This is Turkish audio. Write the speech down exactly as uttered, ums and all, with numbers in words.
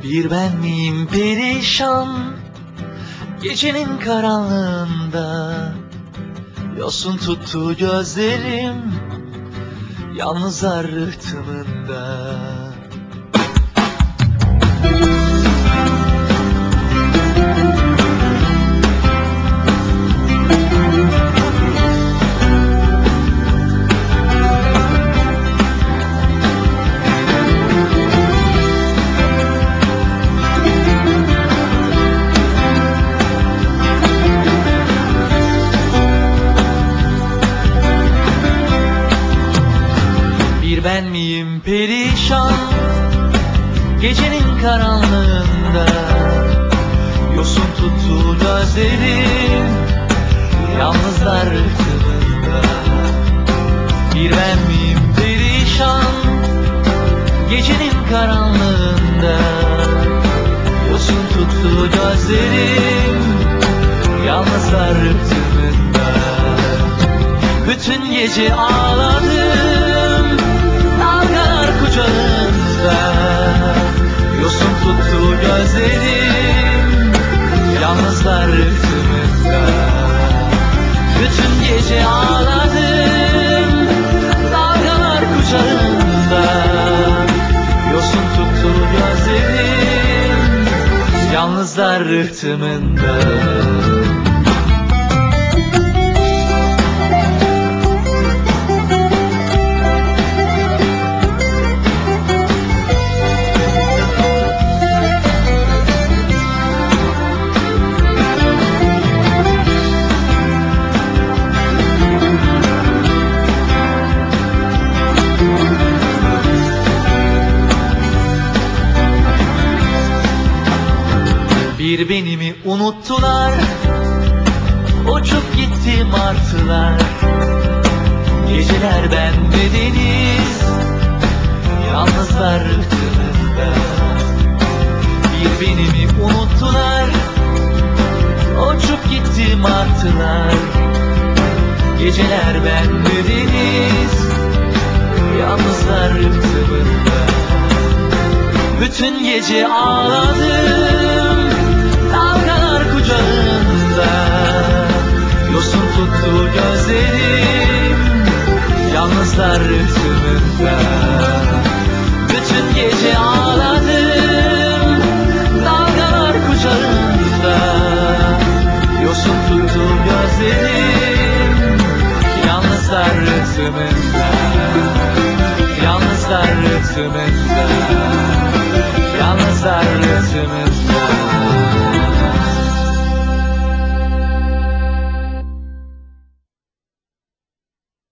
Bir ben miyim perişan, gecenin karanlığında yosun tuttu gözlerim, yalnızlar rıhtımında. Bir ben miyim perişan, gecenin karanlığında yosun tuttu gözlerim, yalnızlar rıhtımında. Bir ben miyim perişan, gecenin karanlığında yosun tuttu gözlerim, yalnızlar rıhtımında. Bütün gece ağladım, dalgalar kucağında, yosun tuttu gözlerim, yalnızlar rıhtımında. Bütün gece ağladım, dalgalar kucağında, yosun tuttu gözlerim, yalnızlar rıhtımında. Bir benimi unuttular, uçup gitti martılar. Geceler bende deniz, yalnızlar rıhtımında. Bir benimi unuttular, uçup gitti martılar. Geceler bende deniz, yalnızlar rıhtımında. Bütün gece ağladım, dalgalar kucağında, yosun tuttu gözlerim, yalnızlar rıhtımında. Bütün gece ağladım, dalgalar kucağında, yosun tuttu gözlerim, yalnızlar rıhtımında. Yalnızlar rıhtımında, yalnızlar rıhtımında.